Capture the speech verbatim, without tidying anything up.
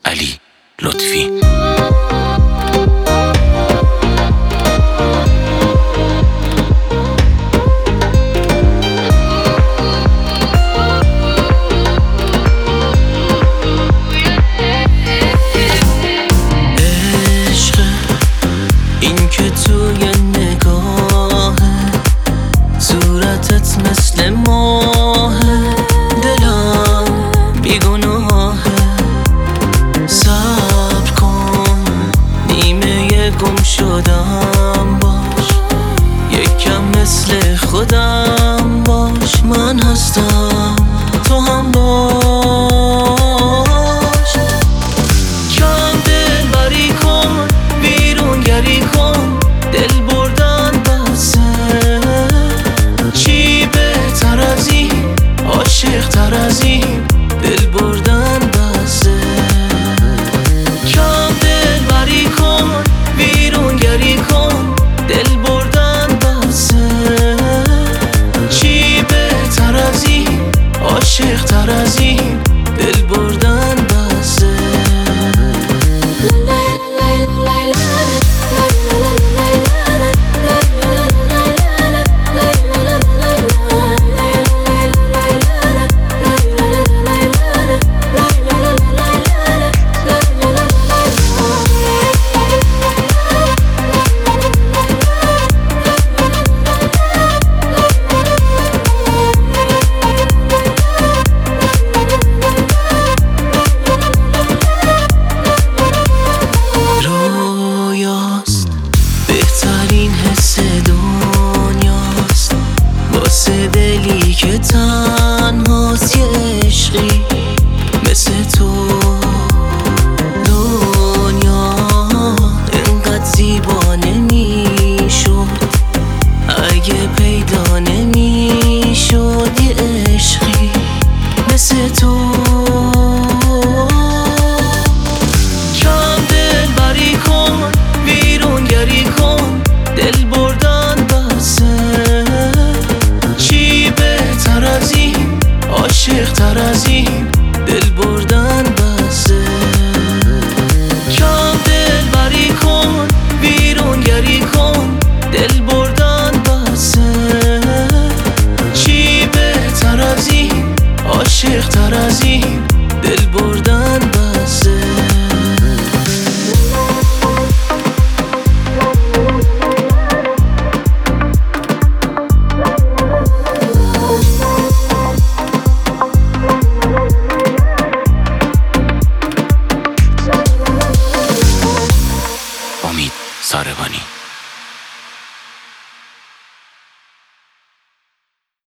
علی لطفی. این که توی نگاه صورتت مثل ماه، دلم بیگناهه. صبر کن نیمه گم شدم باش، یکم مثل خودم باش. من هستم تو هم باش. کم دل بری کن، بیرون گری کن، دل بردن بسه. چی بهتر از این، عاشق تر از این، دل بردن بسه. کم دل بری کن، بیرون گری کن، دل بردن بسه. چی بهتر از این، عاشق تر از این، دل بردن بسه. بهترین حس دنیاست واسه دلی که تنهاست. یه عشقی مثل تو دنیا اینقدر زیبا نمیشد اگه پیدا نمیشد. یه عشقی مثل تو. کم دل بری کن، بیرون گری کن، دل بردن بسه. چی بهتر از این، عاشق تر از این، دل بردن بسه. کم دل بری کن، بیرون گری کن، دل بردن بسه. چی بهتر از این، عاشق تر از این، دل بردن بسه. امید ساربانی.